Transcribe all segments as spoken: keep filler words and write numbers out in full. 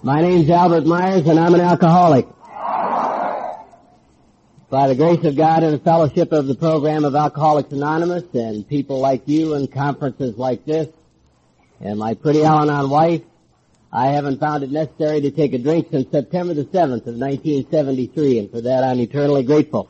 My name's Albert Myers, and I'm an alcoholic. By the grace of God and the fellowship of the program of Alcoholics Anonymous and people like you and conferences like this, and my pretty Al-Anon wife, I haven't found it necessary to take a drink since September the seventh of nineteen seventy-three, and for that I'm eternally grateful.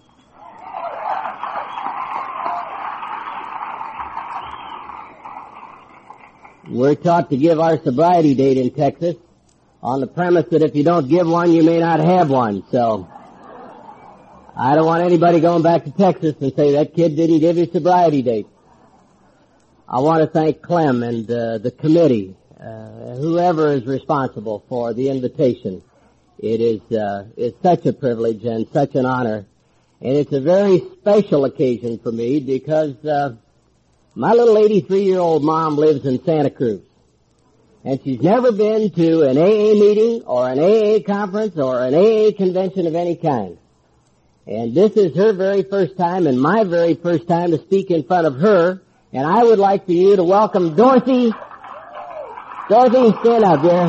We're taught to give our sobriety date in Texas on the premise that if you don't give one, you may not have one, so I don't want anybody going back to Texas and say that kid didn't give his sobriety date. I want to thank Clem and uh, the committee, uh, whoever is responsible for the invitation. It is uh, it's such a privilege and such an honor, and it's a very special occasion for me because uh, my little eighty-three-year-old mom lives in Santa Cruz, and she's never been to an A A meeting or an A A conference or an A A convention of any kind. And this is her very first time and my very first time to speak in front of her. And I would like for you to welcome Dorothy. Dorothy, stand up here.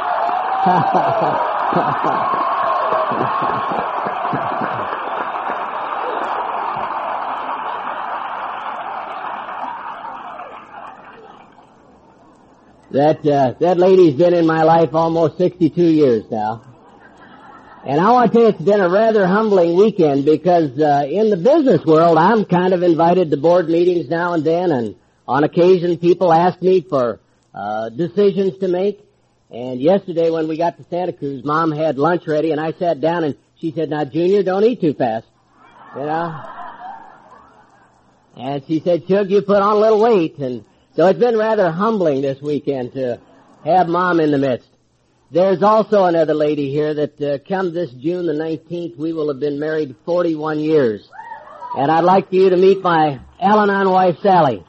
that, uh, that lady's been in my life almost sixty-two years now. And I want to tell you, it's been a rather humbling weekend because uh, in the business world, I'm kind of invited to board meetings now and then, and on occasion people ask me for uh, decisions to make. And yesterday when we got to Santa Cruz, Mom had lunch ready, and I sat down, and she said, "Now, Junior, don't eat too fast," you know. And she said, "Chug, you put on a little weight." And so it's been rather humbling this weekend to have Mom in the midst. There's also another lady here that uh, come this June the nineteenth, we will have been married forty-one years. And I'd like for you to meet my Al-Anon wife, Sally.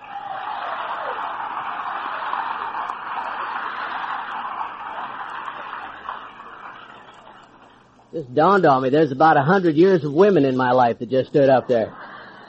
This dawned on me. There's about a hundred years of women in my life that just stood up there.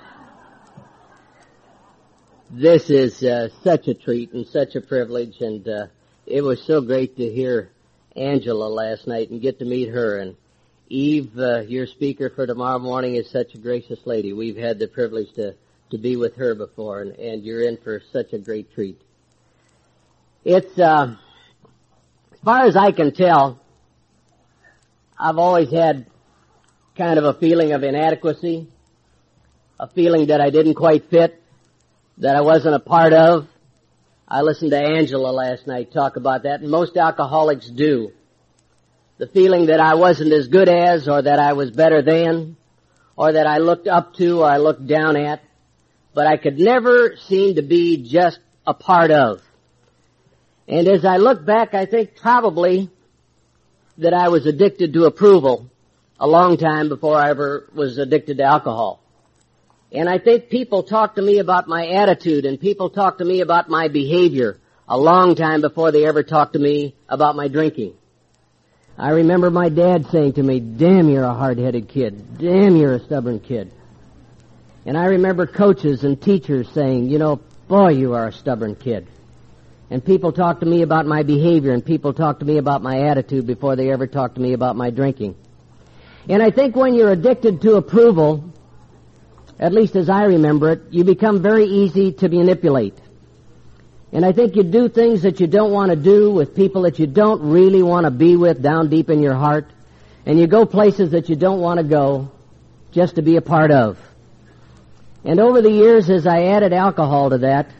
This is uh, such a treat and such a privilege, and uh, it was so great to hear Angela last night and get to meet her. And Eve, uh, your speaker for tomorrow morning, is such a gracious lady. We've had the privilege to, to be with her before, and, and you're in for such a great treat. It's, uh, as far as I can tell, I've always had kind of a feeling of inadequacy, a feeling that I didn't quite fit, that I wasn't a part of. I listened to Angela last night talk about that, and most alcoholics do. The feeling that I wasn't as good as, or that I was better than, or that I looked up to, or I looked down at, but I could never seem to be just a part of. And as I look back, I think probably that I was addicted to approval a long time before I ever was addicted to alcohol. And I think people talk to me about my attitude, and people talk to me about my behavior a long time before they ever talk to me about my drinking. I remember my dad saying to me, "Damn, you're a hard-headed kid. Damn, you're a stubborn kid." And I remember coaches and teachers saying, "You know, boy, you are a stubborn kid." And people talk to me about my behavior, and people talk to me about my attitude before they ever talk to me about my drinking. And I think when you're addicted to approval, at least as I remember it, you become very easy to manipulate. And I think you do things that you don't want to do with people that you don't really want to be with down deep in your heart. And you go places that you don't want to go just to be a part of. And over the years, as I added alcohol to that,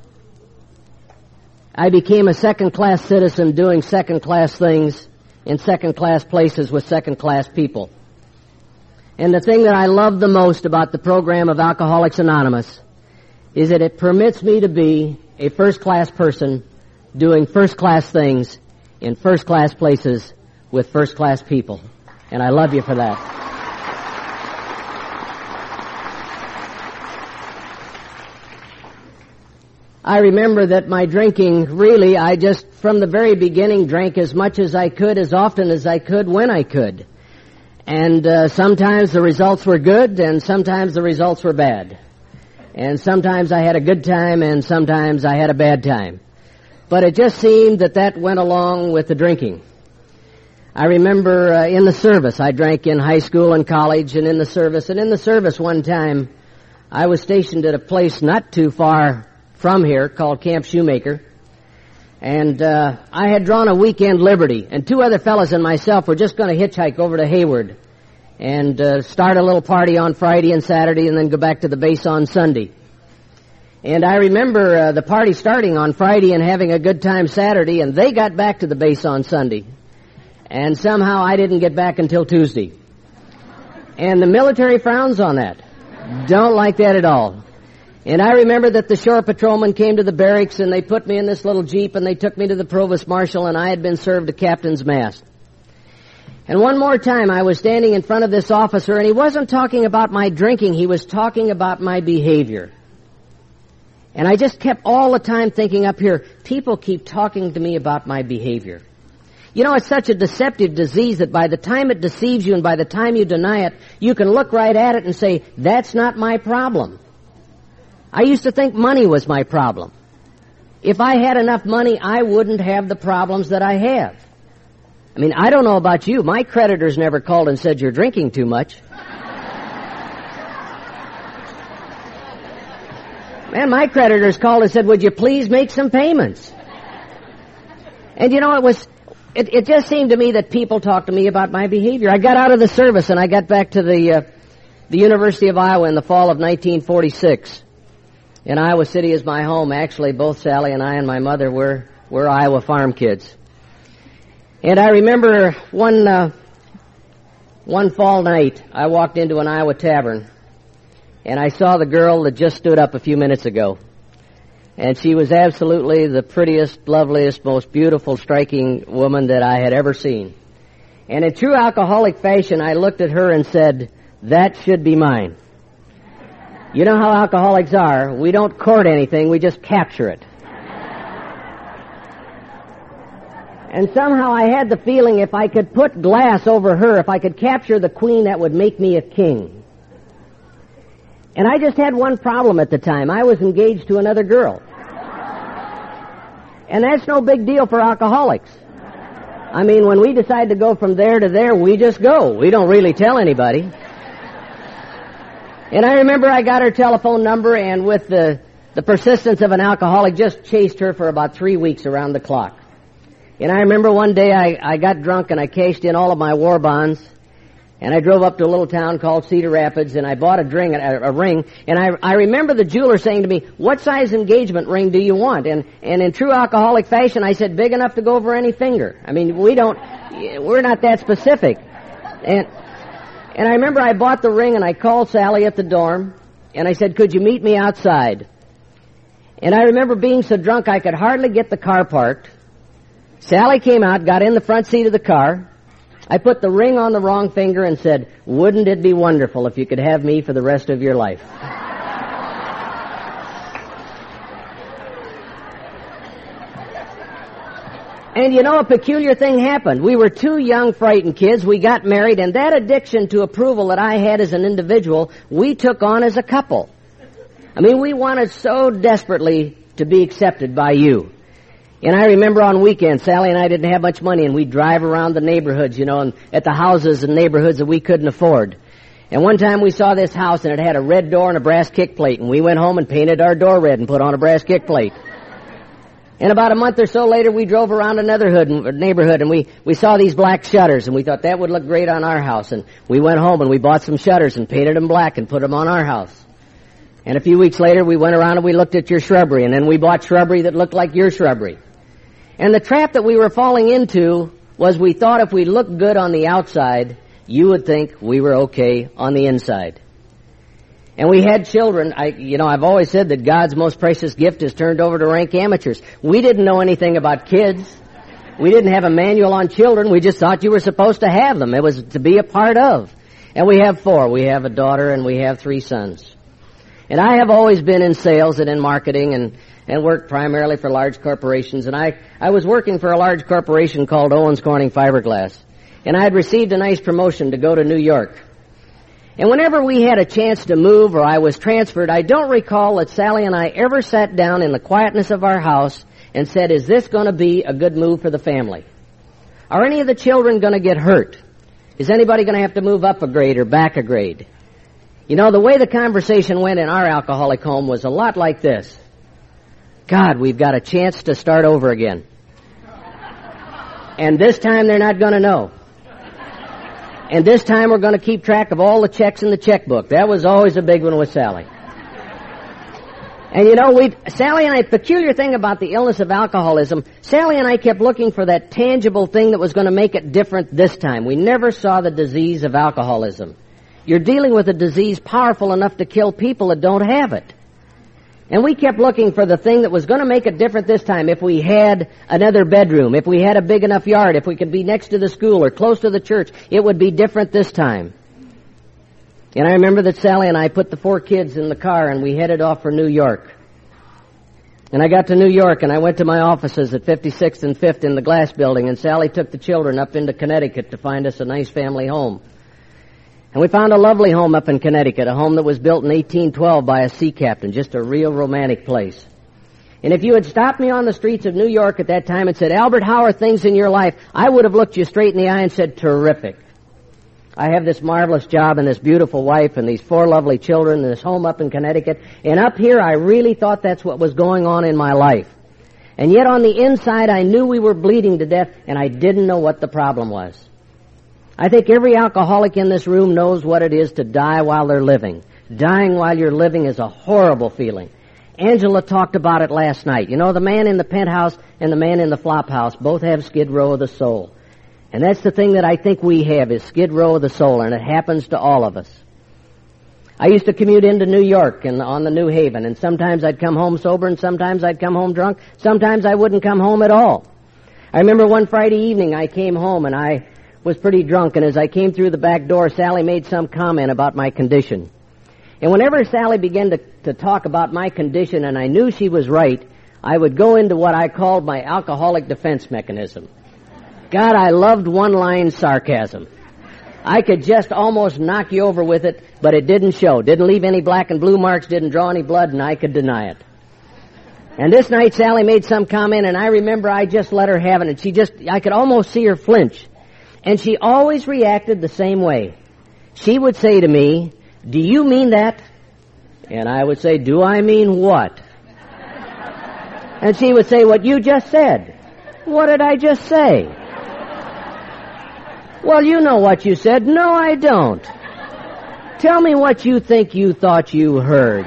I became a second-class citizen doing second-class things in second-class places with second-class people. And the thing that I love the most about the program of Alcoholics Anonymous is that it permits me to be a first-class person doing first-class things in first-class places with first-class people. And I love you for that. I remember that my drinking, really, I just, from the very beginning, drank as much as I could, as often as I could, when I could. And uh, sometimes the results were good, and sometimes the results were bad. And sometimes I had a good time, and sometimes I had a bad time. But it just seemed that that went along with the drinking. I remember uh, in the service, I drank in high school and college and in the service. And in the service one time, I was stationed at a place not too far from here called Camp Shoemaker. And uh, I had drawn a weekend liberty. And two other fellas and myself were just going to hitchhike over to Hayward and uh, start a little party on Friday and Saturday and then go back to the base on Sunday. And I remember uh, the party starting on Friday and having a good time Saturday, and they got back to the base on Sunday. And somehow I didn't get back until Tuesday. And the military frowns on that. Don't like that at all. And I remember that the shore patrolmen came to the barracks and they put me in this little Jeep and they took me to the provost marshal, and I had been served a captain's mast. And one more time I was standing in front of this officer, and he wasn't talking about my drinking, he was talking about my behavior. And I just kept all the time thinking up here, people keep talking to me about my behavior. You know, it's such a deceptive disease that by the time it deceives you and by the time you deny it, you can look right at it and say, that's not my problem. I used to think money was my problem. If I had enough money, I wouldn't have the problems that I have. I mean, I don't know about you. My creditors never called and said you're drinking too much. Man, my creditors called and said, would you please make some payments? And you know, it was... It, it just seemed to me that people talked to me about my behavior. I got out of the service and I got back to the uh, the University of Iowa in the fall of nineteen forty-six. And Iowa City is my home. Actually, both Sally and I and my mother were, were Iowa farm kids. And I remember one uh, one fall night, I walked into an Iowa tavern, and I saw the girl that just stood up a few minutes ago. And she was absolutely the prettiest, loveliest, most beautiful, striking woman that I had ever seen. And in true alcoholic fashion, I looked at her and said, that should be mine. You know how alcoholics are. We don't court anything, we just capture it. And somehow I had the feeling if I could put glass over her, if I could capture the queen, that would make me a king. And I just had one problem at the time. I was engaged to another girl. And that's no big deal for alcoholics. I mean, when we decide to go from there to there, we just go. We don't really tell anybody. And I remember I got her telephone number, and with the, the persistence of an alcoholic, just chased her for about three weeks around the clock. And I remember one day I, I got drunk and I cashed in all of my war bonds. And I drove up to a little town called Cedar Rapids, and I bought a, dring, a, a ring. And I, I remember the jeweler saying to me, what size engagement ring do you want? And, and in true alcoholic fashion, I said, big enough to go over any finger. I mean, we don't, we're not that specific. And, and I remember I bought the ring, and I called Sally at the dorm, and I said, could you meet me outside? And I remember being so drunk I could hardly get the car parked. Sally came out, got in the front seat of the car. I put the ring on the wrong finger and said, wouldn't it be wonderful if you could have me for the rest of your life? And you know, a peculiar thing happened. We were two young, frightened kids. We got married, and that addiction to approval that I had as an individual, we took on as a couple. I mean, we wanted so desperately to be accepted by you. And I remember on weekends, Sally and I didn't have much money, and we'd drive around the neighborhoods, you know, and at the houses and neighborhoods that we couldn't afford. And one time we saw this house, and it had a red door and a brass kick plate, and we went home and painted our door red and put on a brass kick plate. And about a month or so later, we drove around another hood, neighborhood, and we, we saw these black shutters, and we thought that would look great on our house. And we went home, and we bought some shutters and painted them black and put them on our house. And a few weeks later, we went around and we looked at your shrubbery, and then we bought shrubbery that looked like your shrubbery. And the trap that we were falling into was we thought if we looked good on the outside, you would think we were okay on the inside. And we had children. I, you know, I've always said that God's most precious gift is turned over to rank amateurs. We didn't know anything about kids. We didn't have a manual on children. We just thought you were supposed to have them. It was to be a part of. And we have four. We have a daughter and we have three sons. And I have always been in sales and in marketing and and worked primarily for large corporations. And I, I was working for a large corporation called Owens Corning Fiberglass. And I had received a nice promotion to go to New York. And whenever we had a chance to move or I was transferred, I don't recall that Sally and I ever sat down in the quietness of our house and said, is this going to be a good move for the family? Are any of the children going to get hurt? Is anybody going to have to move up a grade or back a grade? You know, the way the conversation went in our alcoholic home was a lot like this. God, we've got a chance to start over again. And this time they're not going to know. And this time we're going to keep track of all the checks in the checkbook. That was always a big one with Sally. And you know, we Sally and I, the peculiar thing about the illness of alcoholism, Sally and I kept looking for that tangible thing that was going to make it different this time. We never saw the disease of alcoholism. You're dealing with a disease powerful enough to kill people that don't have it. And we kept looking for the thing that was going to make it different this time. If we had another bedroom, if we had a big enough yard, if we could be next to the school or close to the church, it would be different this time. And I remember that Sally and I put the four kids in the car and we headed off for New York. And I got to New York and I went to my offices at fifty-sixth and fifth in the Glass Building, and Sally took the children up into Connecticut to find us a nice family home. And we found a lovely home up in Connecticut, a home that was built in eighteen twelve by a sea captain, just a real romantic place. And if you had stopped me on the streets of New York at that time and said, Albert, how are things in your life? I would have looked you straight in the eye and said, terrific. I have this marvelous job and this beautiful wife and these four lovely children and this home up in Connecticut. And up here, I really thought that's what was going on in my life. And yet on the inside, I knew we were bleeding to death, and I didn't know what the problem was. I think every alcoholic in this room knows what it is to die while they're living. Dying while you're living is a horrible feeling. Angela talked about it last night. You know, the man in the penthouse and the man in the flop house both have Skid Row of the soul. And that's the thing that I think we have, is Skid Row of the soul, and it happens to all of us. I used to commute into New York and on the New Haven, and sometimes I'd come home sober and sometimes I'd come home drunk. Sometimes I wouldn't come home at all. I remember one Friday evening I came home and I was pretty drunk, and as I came through the back door, Sally made some comment about my condition. And whenever Sally began to, to talk about my condition, and I knew she was right, I would go into what I called my alcoholic defense mechanism. God, I loved one-line sarcasm. I could just almost knock you over with it, but it didn't show. Didn't leave any black and blue marks, didn't draw any blood, and I could deny it. And this night Sally made some comment, and I remember I just let her have it, and she just, I could almost see her flinch. And she always reacted the same way. She would say to me, do you mean that? And I would say, do I mean what? And she would say, what you just said. What did I just say? Well, you know what you said. No, I don't. Tell me what you think you thought you heard.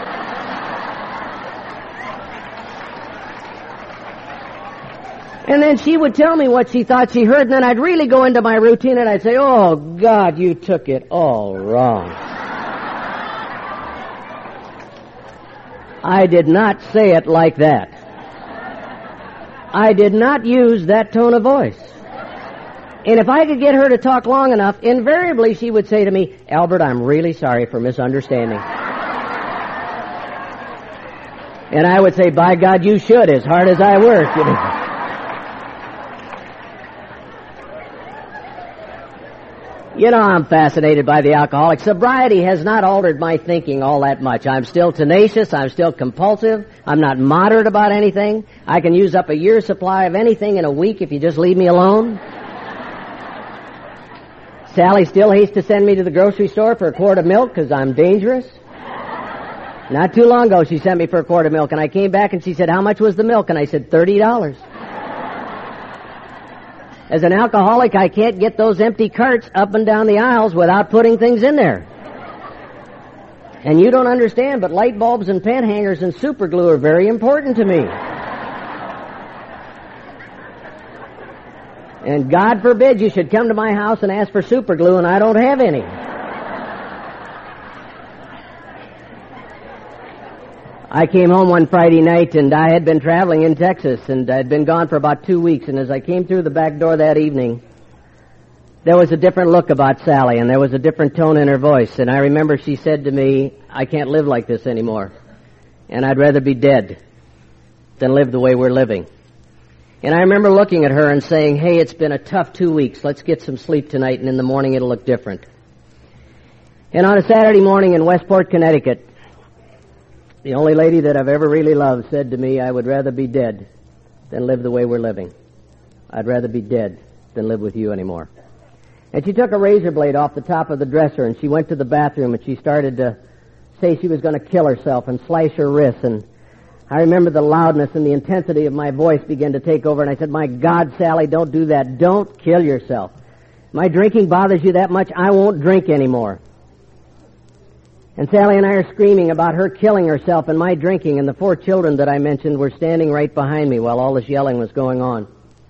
And then she would tell me what she thought she heard, and then I'd really go into my routine and I'd say, oh, God, you took it all wrong. I did not say it like that. I did not use that tone of voice. And if I could get her to talk long enough, invariably she would say to me, Albert, I'm really sorry for misunderstanding. And I would say, by God, you should, as hard as I work. You know. You know, I'm fascinated by the alcoholic. Sobriety has not altered my thinking all that much. I'm still tenacious. I'm still compulsive. I'm not moderate about anything. I can use up a year's supply of anything in a week if you just leave me alone. Sally still hates to send me to the grocery store for a quart of milk because I'm dangerous. Not too long ago, she sent me for a quart of milk, and I came back and she said, how much was the milk? And I said, thirty dollars. As an alcoholic, I can't get those empty carts up and down the aisles without putting things in there. And you don't understand, but light bulbs and pen hangers and super glue are very important to me. And God forbid you should come to my house and ask for super glue, and I don't have any. I came home one Friday night, and I had been traveling in Texas, and I'd been gone for about two weeks, and as I came through the back door that evening, there was a different look about Sally, and there was a different tone in her voice, and I remember she said to me, I can't live like this anymore, and I'd rather be dead than live the way we're living. And I remember looking at her and saying, hey, it's been a tough two weeks. Let's get some sleep tonight, and in the morning it'll look different. And on a Saturday morning in Westport, Connecticut, the only lady that I've ever really loved said to me, I would rather be dead than live the way we're living. I'd rather be dead than live with you anymore. And she took a razor blade off the top of the dresser, and she went to the bathroom, and she started to say she was going to kill herself and slice her wrists. And I remember the loudness and the intensity of my voice began to take over, and I said, my God, Sally, don't do that. Don't kill yourself. My drinking bothers you that much, I won't drink anymore. And Sally and I are screaming about her killing herself and my drinking, and the four children that I mentioned were standing right behind me while all this yelling was going on.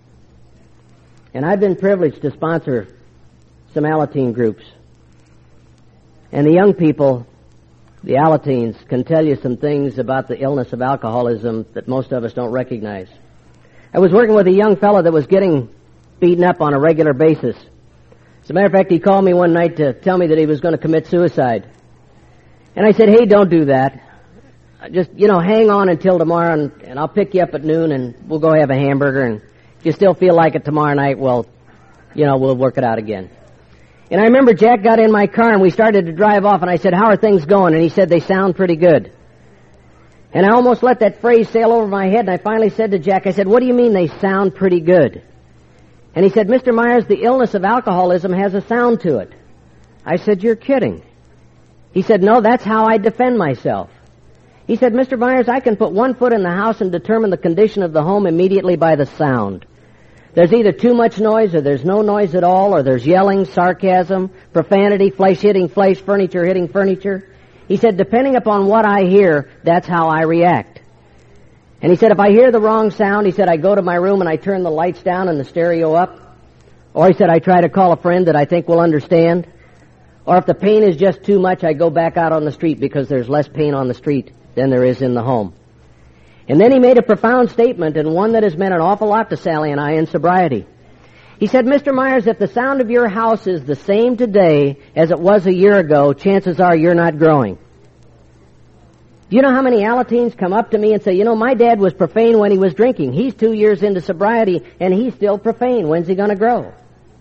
And I've been privileged to sponsor some Alateen groups. And the young people, the Alateens, can tell you some things about the illness of alcoholism that most of us don't recognize. I was working with a young fellow that was getting beaten up on a regular basis. As a matter of fact, he called me one night to tell me that he was going to commit suicide. And I said, hey, don't do that. Just, you know, hang on until tomorrow, and, and I'll pick you up at noon, and we'll go have a hamburger, and if you still feel like it tomorrow night, well, you know, we'll work it out again. And I remember Jack got in my car, and we started to drive off, and I said, how are things going? And he said, they sound pretty good. And I almost let that phrase sail over my head, and I finally said to Jack, I said, what do you mean they sound pretty good? And he said, Mister Myers, the illness of alcoholism has a sound to it. I said, you're kidding. He said, no, that's how I defend myself. He said, Mister Myers, I can put one foot in the house and determine the condition of the home immediately by the sound. There's either too much noise or there's no noise at all, or there's yelling, sarcasm, profanity, flesh hitting flesh, furniture hitting furniture. He said, depending upon what I hear, that's how I react. And he said, if I hear the wrong sound, he said, I go to my room and I turn the lights down and the stereo up. Or he said, I try to call a friend that I think will understand. Or if the pain is just too much, I go back out on the street because there's less pain on the street than there is in the home. And then he made a profound statement, and one that has meant an awful lot to Sally and I in sobriety. He said, Mister Myers, if the sound of your house is the same today as it was a year ago, chances are you're not growing. Do you know how many Alateens come up to me and say, you know, my dad was profane when he was drinking. He's two years into sobriety, and he's still profane. When's he going to grow?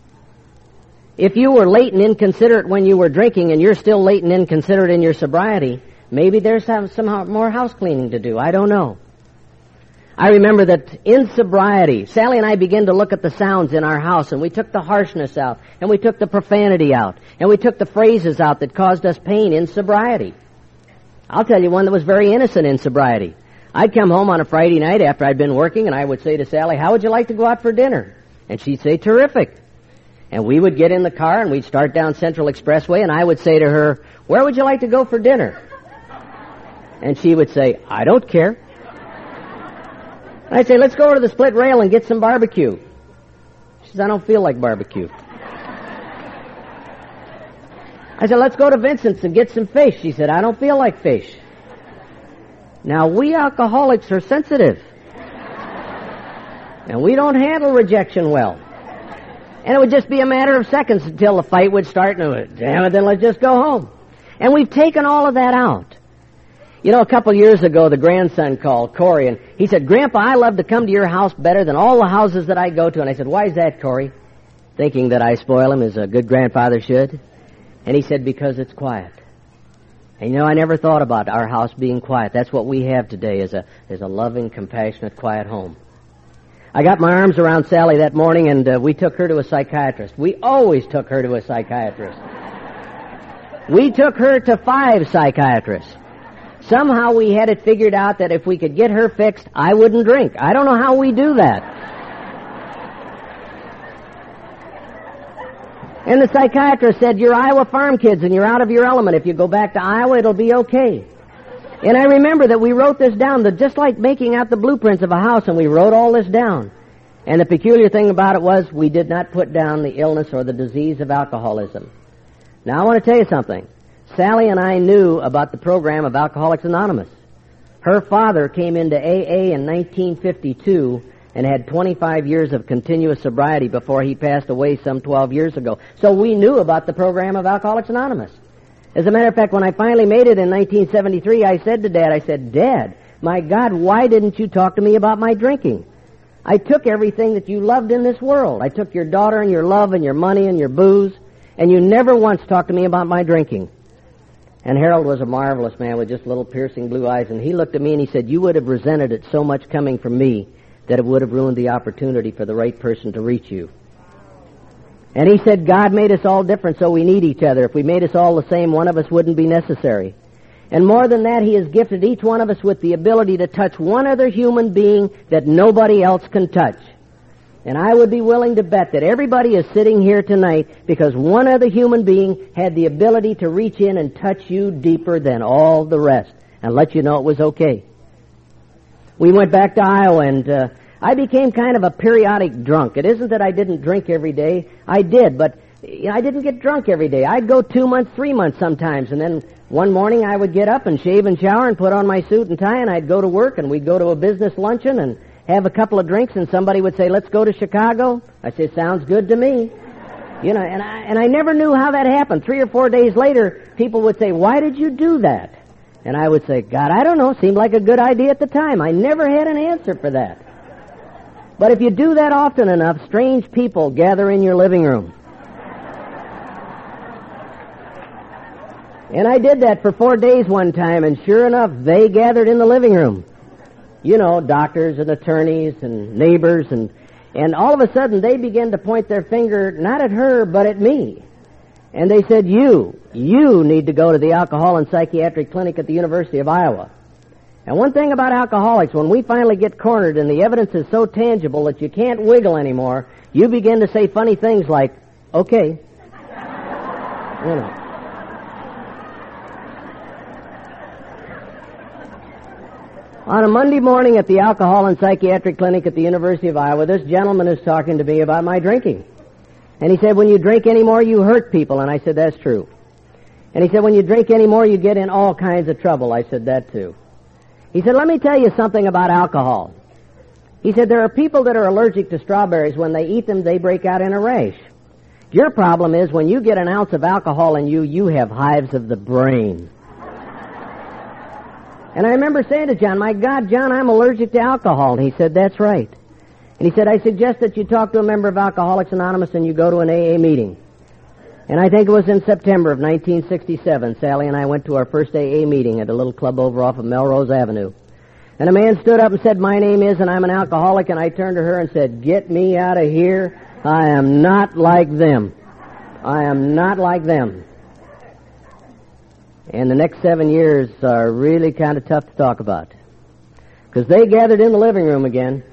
If you were late and inconsiderate when you were drinking and you're still late and inconsiderate in your sobriety, maybe there's some, some more house cleaning to do. I don't know. I remember that in sobriety, Sally and I began to look at the sounds in our house, and we took the harshness out, and we took the profanity out, and we took the phrases out that caused us pain in sobriety. I'll tell you one that was very innocent in sobriety. I'd come home on a Friday night after I'd been working, and I would say to Sally, how would you like to go out for dinner? And she'd say, terrific. And we would get in the car, and we'd start down Central Expressway, and I would say to her, where would you like to go for dinner? And she would say, I don't care. And I'd say, let's go over to the Split Rail and get some barbecue. She says, I don't feel like barbecue. I said, let's go to Vincent's and get some fish. She said, I don't feel like fish. Now, we alcoholics are sensitive. And we don't handle rejection well. And it would just be a matter of seconds until the fight would start, and it would, damn it, then let's just go home. And we've taken all of that out. You know, a couple years ago, the grandson called, Corey, and he said, Grandpa, I love to come to your house better than all the houses that I go to. And I said, why is that, Corey? Thinking that I spoil him as a good grandfather should. And he said, because it's quiet. And you know, I never thought about our house being quiet. That's what we have today, is a, is a loving, compassionate, quiet home. I got my arms around Sally that morning, and uh, we took her to a psychiatrist. We always took her to a psychiatrist. We took her to five psychiatrists. Somehow we had it figured out that if we could get her fixed, I wouldn't drink. I don't know how we do that. And the psychiatrist said, you're Iowa farm kids and you're out of your element. If you go back to Iowa, it'll be okay. And I remember that we wrote this down, that just like making out the blueprints of a house, and we wrote all this down. And the peculiar thing about it was we did not put down the illness or the disease of alcoholism. Now I want to tell you something. Sally and I knew about the program of Alcoholics Anonymous. Her father came into A A in nineteen fifty-two and had twenty-five years of continuous sobriety before he passed away some twelve years ago. So we knew about the program of Alcoholics Anonymous. As a matter of fact, when I finally made it in nineteen seventy-three, I said to Dad, I said, Dad, my God, why didn't you talk to me about my drinking? I took everything that you loved in this world. I took your daughter and your love and your money and your booze, and you never once talked to me about my drinking. And Harold was a marvelous man with just little piercing blue eyes, and he looked at me and he said, you would have resented it so much coming from me that it would have ruined the opportunity for the right person to reach you. And he said God made us all different, so we need each other. If we made us all the same, one of us wouldn't be necessary. And more than that, he has gifted each one of us with the ability to touch one other human being that nobody else can touch. And I would be willing to bet that everybody is sitting here tonight because one other human being had the ability to reach in and touch you deeper than all the rest and let you know it was okay. We went back to Iowa, and uh, I became kind of a periodic drunk. It isn't that I didn't drink every day. I did, but you know, I didn't get drunk every day. I'd go two months, three months sometimes, and then one morning I would get up and shave and shower and put on my suit and tie, and I'd go to work, and we'd go to a business luncheon and have a couple of drinks, and somebody would say, let's go to Chicago. I say, sounds good to me. You know, and I, and I never knew how that happened. Three or four days later, people would say, why did you do that? And I would say, God, I don't know. Seemed like a good idea at the time. I never had an answer for that. But if you do that often enough, strange people gather in your living room. And I did that for four days one time, and sure enough, they gathered in the living room. You know, doctors and attorneys and neighbors, and, and all of a sudden they began to point their finger not at her, but at me. And they said, you, you need to go to the alcohol and psychiatric clinic at the University of Iowa. And one thing about alcoholics, when we finally get cornered and the evidence is so tangible that you can't wiggle anymore, you begin to say funny things like, okay. You know. On a Monday morning at the Alcohol and Psychiatric Clinic at the University of Iowa, this gentleman is talking to me about my drinking. And he said, when you drink anymore, you hurt people. And I said, that's true. And he said, when you drink anymore, you get in all kinds of trouble. I said, that too. He said, let me tell you something about alcohol. He said, there are people that are allergic to strawberries. When they eat them, they break out in a rash. Your problem is when you get an ounce of alcohol in you, you have hives of the brain. And I remember saying to John, my God, John, I'm allergic to alcohol. And he said, that's right. And he said, I suggest that you talk to a member of Alcoholics Anonymous and you go to an A A meeting. And I think it was in September of nineteen sixty-seven, Sally and I went to our first A A meeting at a little club over off of Melrose Avenue. And a man stood up and said, my name is, and I'm an alcoholic. And I turned to her and said, get me out of here. I am not like them. I am not like them. And the next seven years are really kind of tough to talk about. Because they gathered in the living room again.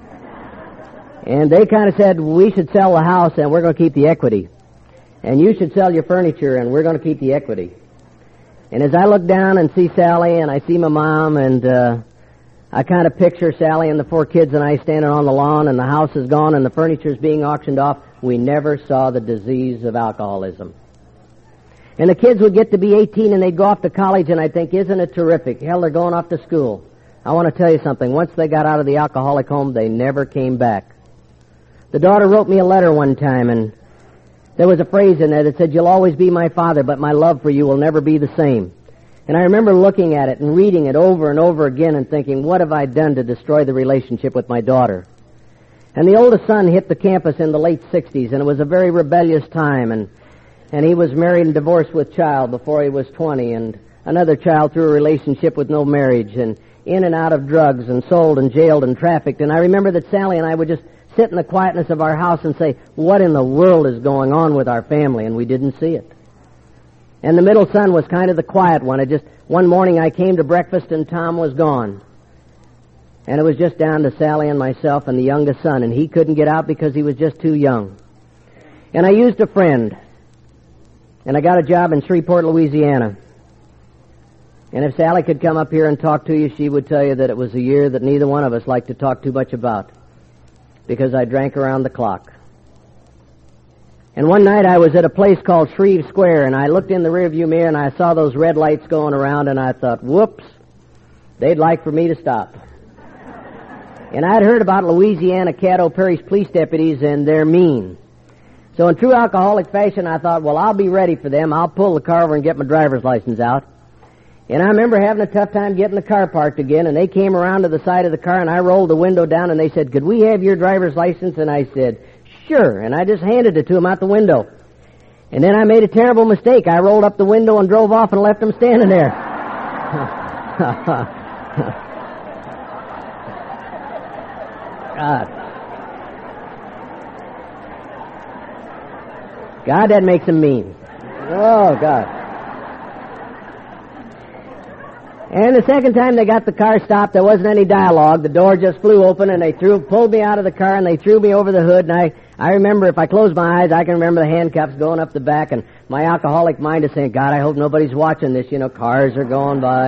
And they kind of said, we should sell the house and we're going to keep the equity. And you should sell your furniture and we're going to keep the equity. And as I look down and see Sally and I see my mom and uh, I kind of picture Sally and the four kids and I standing on the lawn and the house is gone and the furniture's being auctioned off, we never saw the disease of alcoholism. And the kids would get to be eighteen and they'd go off to college and I'd think, isn't it terrific? Hell, they're going off to school. I want to tell you something. Once they got out of the alcoholic home, they never came back. The daughter wrote me a letter one time, and there was a phrase in there that said, you'll always be my father, but my love for you will never be the same. And I remember looking at it and reading it over and over again and thinking, what have I done to destroy the relationship with my daughter? And the oldest son hit the campus in the late sixties, and it was a very rebellious time, and, and he was married and divorced with child before he was twenty, and another child through a relationship with no marriage, and in and out of drugs, and sold and jailed and trafficked. And I remember that Sally and I would just sit in the quietness of our house and say, what in the world is going on with our family? And we didn't see it. And the middle son was kind of the quiet one. It just, one morning I came to breakfast and Tom was gone. And it was just down to Sally and myself and the youngest son, and he couldn't get out because he was just too young. And I used a friend, and I got a job in Shreveport, Louisiana. And if Sally could come up here and talk to you, she would tell you that it was a year that neither one of us liked to talk too much about, because I drank around the clock. And one night I was at a place called Shreve Square, and I looked in the rearview mirror and I saw those red lights going around, and I thought, whoops, they'd like for me to stop. And I'd heard about Louisiana Caddo Parish police deputies, and they're mean. So in true alcoholic fashion, I thought, well, I'll be ready for them. I'll pull the car over and get my driver's license out. And I remember having a tough time getting the car parked again, and they came around to the side of the car, and I rolled the window down, and they said, could we have your driver's license? And I said, sure, and I just handed it to them out the window. And then I made a terrible mistake. I rolled up the window and drove off and left them standing there. God. God, that makes them mean. Oh, God. And the second time they got the car stopped, there wasn't any dialogue. The door just flew open, and they threw, pulled me out of the car, and they threw me over the hood. And I, I remember, if I close my eyes, I can remember the handcuffs going up the back, and my alcoholic mind is saying, God, I hope nobody's watching this. You know, cars are going by.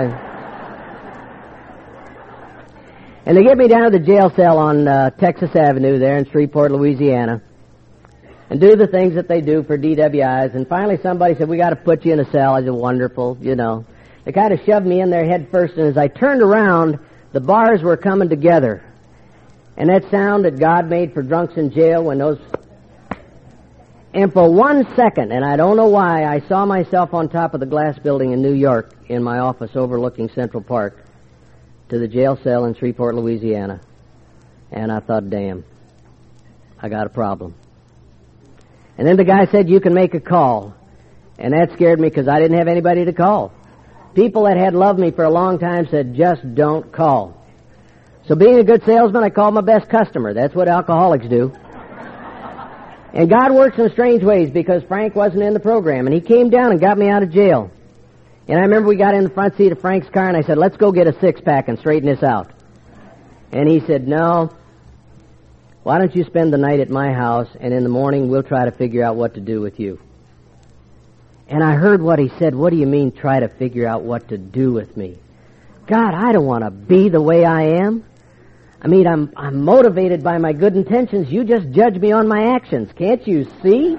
And they get me down to the jail cell on uh, Texas Avenue there in Shreveport, Louisiana, and do the things that they do for D W Is. And finally somebody said, we got to put you in a cell. I said, wonderful, you know. They kind of shoved me in there head first, and as I turned around, the bars were coming together. And that sound that God made for drunks in jail when those... And for one second, and I don't know why, I saw myself on top of the glass building in New York in my office overlooking Central Park to the jail cell in Shreveport, Louisiana. And I thought, damn, I got a problem. And then the guy said, you can make a call. And that scared me because I didn't have anybody to call. People that had loved me for a long time said, just don't call. So being a good salesman, I called my best customer. That's what alcoholics do. And God works in strange ways because Frank wasn't in the program. And he came down and got me out of jail. And I remember we got in the front seat of Frank's car, and I said, let's go get a six-pack and straighten this out. And he said, no, why don't you spend the night at my house, and in the morning we'll try to figure out what to do with you. And I heard what he said. What do you mean, try to figure out what to do with me? God, I don't want to be the way I am. I mean, I'm I'm motivated by my good intentions. You just judge me on my actions. Can't you see?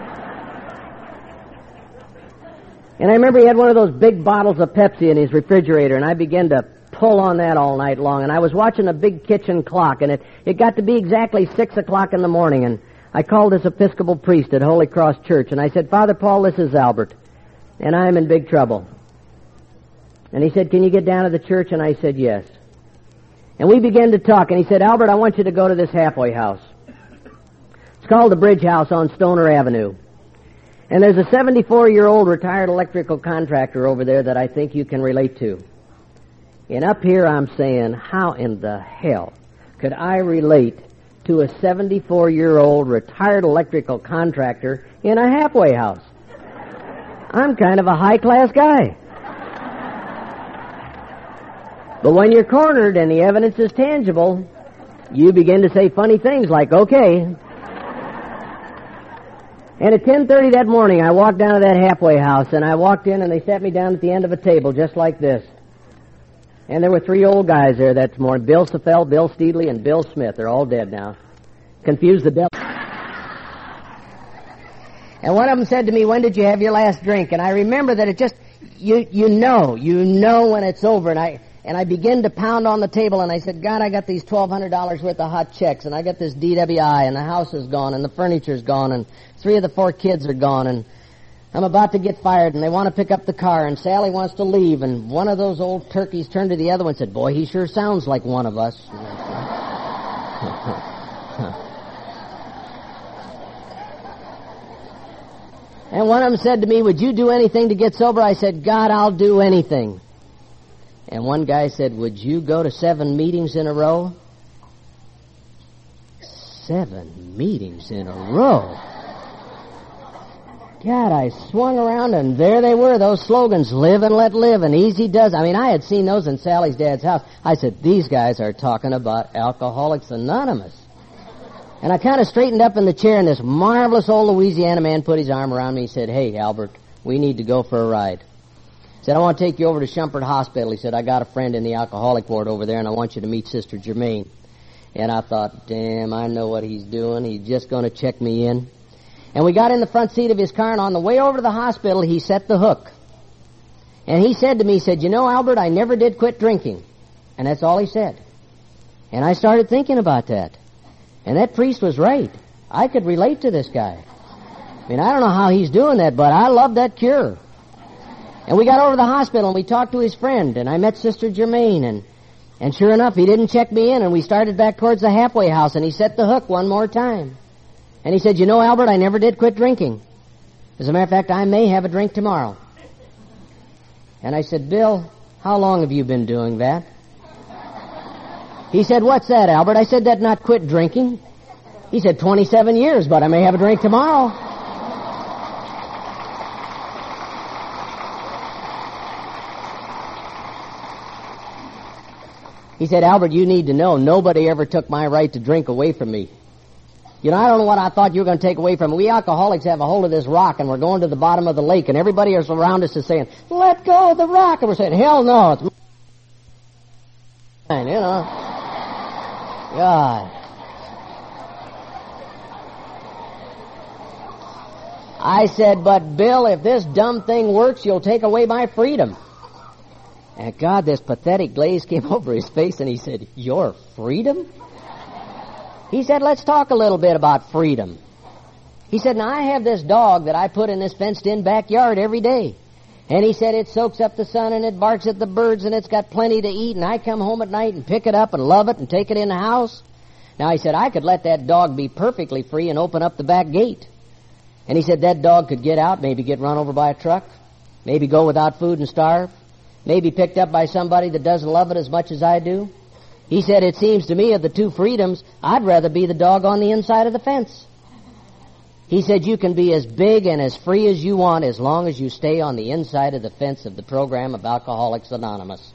And I remember he had one of those big bottles of Pepsi in his refrigerator, and I began to pull on that all night long. And I was watching a big kitchen clock, and it, it got to be exactly six o'clock in the morning, and I called this Episcopal priest at Holy Cross Church, and I said, Father Paul, this is Albert, and I'm in big trouble. And he said, can you get down to the church? And I said, yes. And we began to talk, and he said, Albert, I want you to go to this halfway house. It's called the Bridge House on Stoner Avenue. And there's a seventy-four-year-old retired electrical contractor over there that I think you can relate to. And up here I'm saying, how in the hell could I relate to a seventy-four-year-old retired electrical contractor in a halfway house? I'm kind of a high-class guy. But when you're cornered and the evidence is tangible, you begin to say funny things like, okay. And at ten thirty that morning, I walked down to that halfway house, and I walked in, and they sat me down at the end of a table just like this. And there were three old guys there that morning, Bill Seffel, Bill Steedley, and Bill Smith. They're all dead now. Confused the devil. And one of them said to me, when did you have your last drink? And I remember that it just, you you know, you know when it's over. And I and I began to pound on the table, and I said, God, I got these twelve hundred dollars worth of hot checks, and I got this D W I, and the house is gone, and the furniture's gone, and three of the four kids are gone, and I'm about to get fired, and they want to pick up the car, and Sally wants to leave, and one of those old turkeys turned to the other one and said, boy, he sure sounds like one of us. And one of them said to me, would you do anything to get sober? I said, God, I'll do anything. And one guy said, would you go to seven meetings in a row? Seven meetings in a row? God, I swung around, and there they were, those slogans, live and let live, and easy does. I mean, I had seen those in Sally's dad's house. I said, these guys are talking about Alcoholics Anonymous. And I kind of straightened up in the chair, and this marvelous old Louisiana man put his arm around me. He said, hey, Albert, we need to go for a ride. He said, I want to take you over to Shumpert Hospital. He said, I got a friend in the alcoholic ward over there, and I want you to meet Sister Germaine. And I thought, damn, I know what he's doing. He's just going to check me in. And we got in the front seat of his car, and on the way over to the hospital, he set the hook. And he said to me, he said, you know, Albert, I never did quit drinking. And that's all he said. And I started thinking about that. And that priest was right. I could relate to this guy. I mean, I don't know how he's doing that, but I love that cure. And we got over to the hospital, and we talked to his friend, and I met Sister Germaine, and, and sure enough, he didn't check me in, and we started back towards the halfway house, and he set the hook one more time. And he said, you know, Albert, I never did quit drinking. As a matter of fact, I may have a drink tomorrow. And I said, Bill, how long have you been doing that? He said, what's that, Albert? I said, that not quit drinking. He said, twenty-seven years, but I may have a drink tomorrow. He said, Albert, you need to know nobody ever took my right to drink away from me. You know, I don't know what I thought you were going to take away from me. We alcoholics have a hold of this rock, and we're going to the bottom of the lake, and everybody else around us is saying, let go of the rock. And we're saying, hell no, it's mine, you know. God. I said, but Bill, if this dumb thing works, you'll take away my freedom. And God, this pathetic glaze came over his face, and he said, your freedom? He said, let's talk a little bit about freedom. He said, now I have this dog that I put in this fenced-in backyard every day. And he said, it soaks up the sun and it barks at the birds and it's got plenty to eat, and I come home at night and pick it up and love it and take it in the house. Now, he said, I could let that dog be perfectly free and open up the back gate. And he said, that dog could get out, maybe get run over by a truck, maybe go without food and starve, maybe picked up by somebody that doesn't love it as much as I do. He said, it seems to me of the two freedoms, I'd rather be the dog on the inside of the fence. He said, you can be as big and as free as you want as long as you stay on the inside of the fence of the program of Alcoholics Anonymous.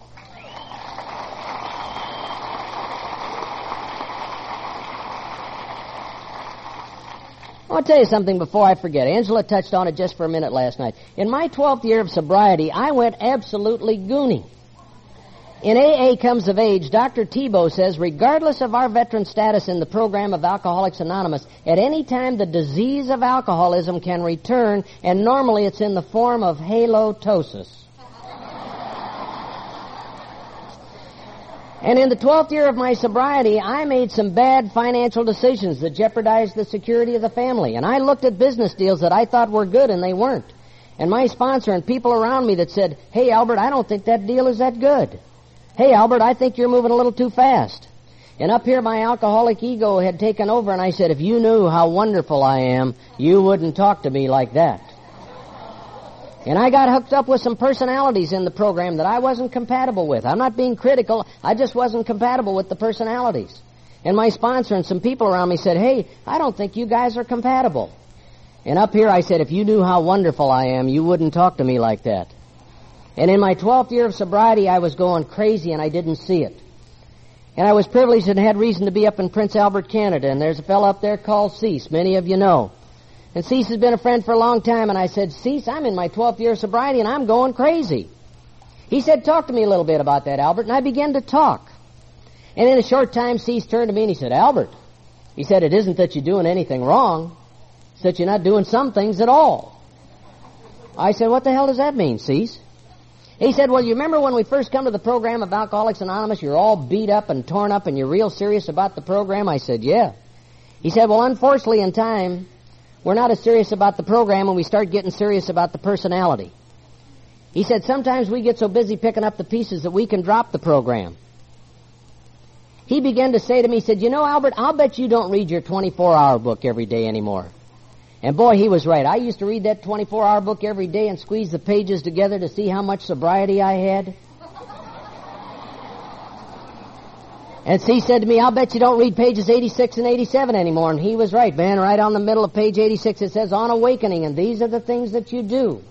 I want to tell you something before I forget. Angela touched on it just for a minute last night. In my twelfth year of sobriety, I went absolutely gooning. In A A Comes of Age, Doctor Tebow says, regardless of our veteran status in the program of Alcoholics Anonymous, at any time the disease of alcoholism can return, and normally it's in the form of halitosis. And in the twelfth year of my sobriety, I made some bad financial decisions that jeopardized the security of the family. And I looked at business deals that I thought were good, and they weren't. And my sponsor and people around me that said, hey, Albert, I don't think that deal is that good. Hey, Albert, I think you're moving a little too fast. And up here, my alcoholic ego had taken over, and I said, if you knew how wonderful I am, you wouldn't talk to me like that. And I got hooked up with some personalities in the program that I wasn't compatible with. I'm not being critical. I just wasn't compatible with the personalities. And my sponsor and some people around me said, hey, I don't think you guys are compatible. And up here, I said, if you knew how wonderful I am, you wouldn't talk to me like that. And in my twelfth year of sobriety, I was going crazy, and I didn't see it. And I was privileged and had reason to be up in Prince Albert, Canada, and there's a fellow up there called Cease. Many of you know. And Cease has been a friend for a long time, and I said, Cease, I'm in my twelfth year of sobriety, and I'm going crazy. He said, talk to me a little bit about that, Albert, and I began to talk. And in a short time, Cease turned to me and he said, Albert, he said, it isn't that you're doing anything wrong, it's that you're not doing some things at all. I said, what the hell does that mean, Cease? He said, well, you remember when we first come to the program of Alcoholics Anonymous, you're all beat up and torn up and you're real serious about the program? I said, yeah. He said, well, unfortunately in time, we're not as serious about the program when we start getting serious about the personality. He said, sometimes we get so busy picking up the pieces that we can drop the program. He began to say to me, he said, you know, Albert, I'll bet you don't read your twenty-four hour book every day anymore. And boy, he was right. I used to read that twenty-four hour book every day and squeeze the pages together to see how much sobriety I had. And he said to me, I'll bet you don't read pages eighty-six and eighty-seven anymore. And he was right, man. Right on the middle of page eighty-six, it says, on awakening, and these are the things that you do.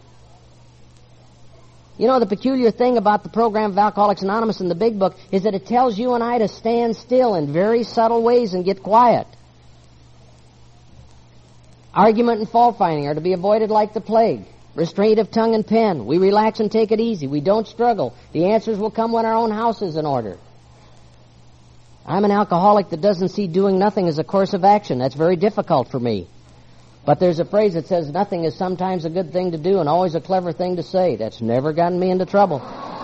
You know, the peculiar thing about the program of Alcoholics Anonymous in the Big Book is that it tells you and I to stand still in very subtle ways and get quiet. Argument and fault-finding are to be avoided like the plague. Restraint of tongue and pen. We relax and take it easy. We don't struggle. The answers will come when our own house is in order. I'm an alcoholic that doesn't see doing nothing as a course of action. That's very difficult for me. But there's a phrase that says nothing is sometimes a good thing to do and always a clever thing to say. That's never gotten me into trouble.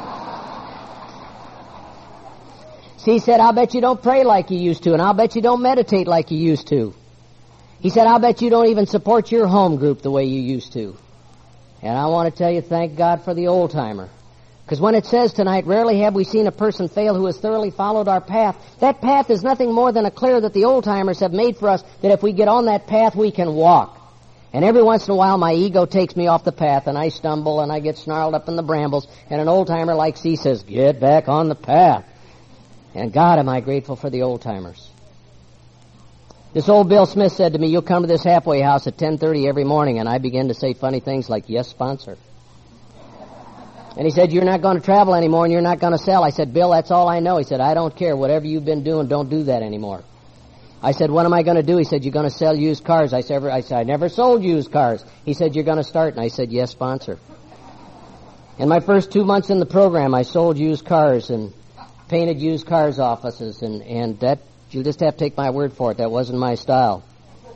See, he said, I'll bet you don't pray like you used to, and I'll bet you don't meditate like you used to. He said, I'll bet you don't even support your home group the way you used to. And I want to tell you, thank God for the old-timer. Because when it says tonight, rarely have we seen a person fail who has thoroughly followed our path, that path is nothing more than a clear that the old-timers have made for us, that if we get on that path, we can walk. And every once in a while, my ego takes me off the path, and I stumble, and I get snarled up in the brambles, and an old-timer like C says, get back on the path. And God, am I grateful for the old-timers. This old Bill Smith said to me, you'll come to this halfway house at ten thirty every morning, and I began to say funny things like, yes, sponsor. And he said, you're not going to travel anymore and you're not going to sell. I said, Bill, that's all I know. He said, I don't care. Whatever you've been doing, don't do that anymore. I said, what am I going to do? He said, you're going to sell used cars. I said, I said, I never sold used cars. He said, you're going to start. And I said, yes, sponsor. In my first two months in the program, I sold used cars and painted used cars offices. And, and that, you'll just have to take my word for it. That wasn't my style.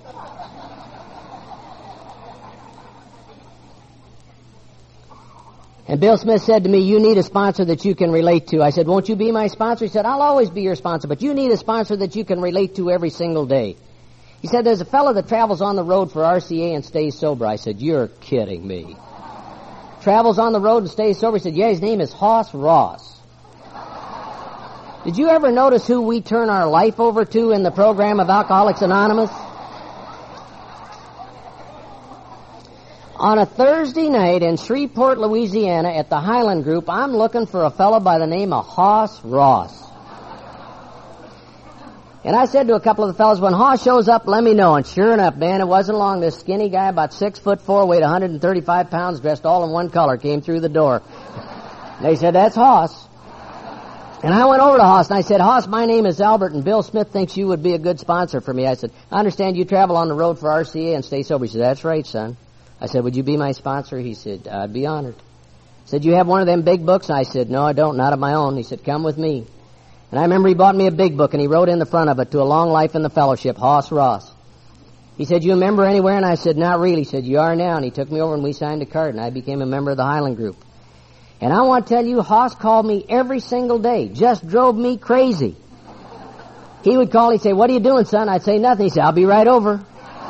And Bill Smith said to me, you need a sponsor that you can relate to. I said, won't you be my sponsor? He said, I'll always be your sponsor, but you need a sponsor that you can relate to every single day. He said, there's a fellow that travels on the road for R C A and stays sober. I said, you're kidding me. Travels on the road and stays sober. He said, yeah, his name is Hoss Ross. Did you ever notice who we turn our life over to in the program of Alcoholics Anonymous? On a Thursday night in Shreveport, Louisiana, at the Highland Group, I'm looking for a fellow by the name of Hoss Ross. And I said to a couple of the fellows, when Hoss shows up, let me know. And sure enough, man, it wasn't long. This skinny guy, about six foot four, weighed one hundred thirty-five pounds, dressed all in one color, came through the door. They said, that's Hoss. And I went over to Hoss, and I said, Hoss, my name is Albert, and Bill Smith thinks you would be a good sponsor for me. I said, I understand you travel on the road for R C A and stay sober. He said, that's right, son. I said, would you be my sponsor? He said, I'd be honored. He said, you have one of them big books? I said, no, I don't, not of my own. He said, come with me. And I remember he bought me a big book, and he wrote in the front of it, to a long life in the fellowship, Hoss Ross. He said, you a member anywhere? And I said, not really. He said, you are now. And he took me over, and we signed a card, and I became a member of the Highland Group. And I want to tell you, Hoss called me every single day, just drove me crazy. He would call, he'd say, what are you doing, son? I'd say, nothing. He'd say, I'll be right over.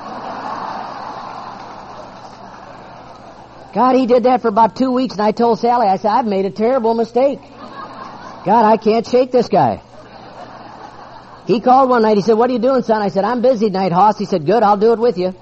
God, he did that for about two weeks, and I told Sally, I said, I've made a terrible mistake. God, I can't shake this guy. He called one night, he said, what are you doing, son? I said, I'm busy tonight, Hoss. He said, good, I'll do it with you.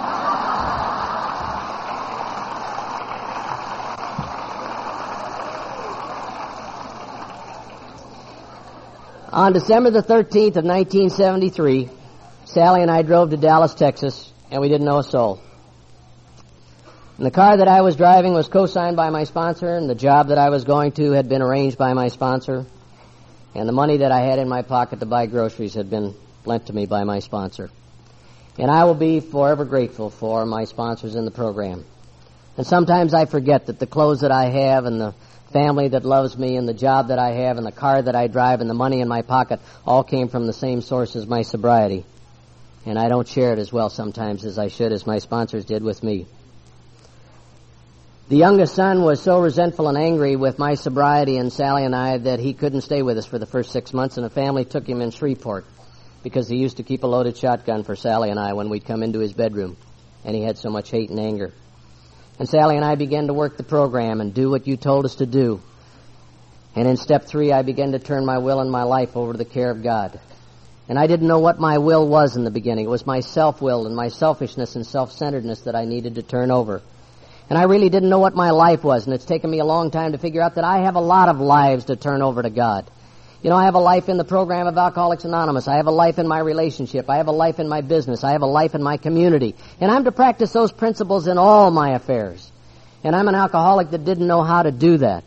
On December the thirteenth of nineteen seventy-three, Sally and I drove to Dallas, Texas, and we didn't know a soul. And the car that I was driving was co-signed by my sponsor, and the job that I was going to had been arranged by my sponsor, and the money that I had in my pocket to buy groceries had been lent to me by my sponsor. And I will be forever grateful for my sponsors in the program. And sometimes I forget that the clothes that I have and the family that loves me and the job that I have and the car that I drive and the money in my pocket all came from the same source as my sobriety. And I don't share it as well sometimes as I should, as my sponsors did with me. The youngest son was so resentful and angry with my sobriety and Sally and I that he couldn't stay with us for the first six months, and the family took him in Shreveport because he used to keep a loaded shotgun for Sally and I when we'd come into his bedroom, and he had so much hate and anger. And Sally and I began to work the program and do what you told us to do. And in step three, I began to turn my will and my life over to the care of God. And I didn't know what my will was in the beginning. It was my self-will and my selfishness and self-centeredness that I needed to turn over. And I really didn't know what my life was, and it's taken me a long time to figure out that I have a lot of lives to turn over to God. You know, I have a life in the program of Alcoholics Anonymous. I have a life in my relationship. I have a life in my business. I have a life in my community. And I'm to practice those principles in all my affairs. And I'm an alcoholic that didn't know how to do that.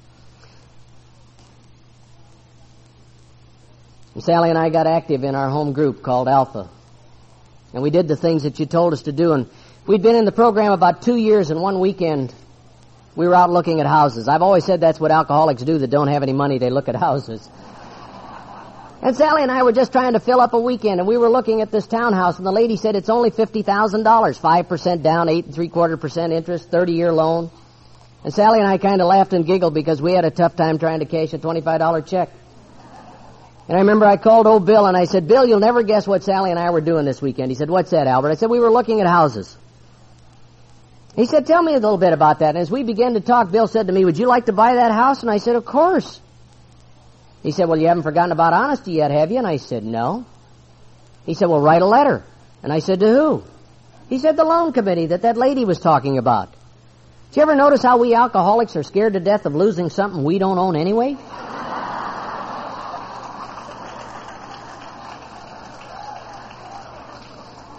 And Sally and I got active in our home group called Alpha. And we did the things that you told us to do, and we'd been in the program about two years, and one weekend we were out looking at houses. I've always said that's what alcoholics do that don't have any money. They look at houses. And Sally and I were just trying to fill up a weekend, and we were looking at this townhouse, and the lady said it's only fifty thousand dollars, five percent down, eight and three-quarter percent interest, thirty-year loan. And Sally and I kind of laughed and giggled because we had a tough time trying to cash a twenty-five dollar check. And I remember I called old Bill, and I said, Bill, you'll never guess what Sally and I were doing this weekend. He said, what's that, Albert? I said, we were looking at houses. He said, tell me a little bit about that. And as we began to talk, Bill said to me, would you like to buy that house? And I said, of course. He said, well, you haven't forgotten about honesty yet, have you? And I said, no. He said, well, write a letter. And I said, to who? He said, the loan committee that that lady was talking about. Did you ever notice how we alcoholics are scared to death of losing something we don't own anyway?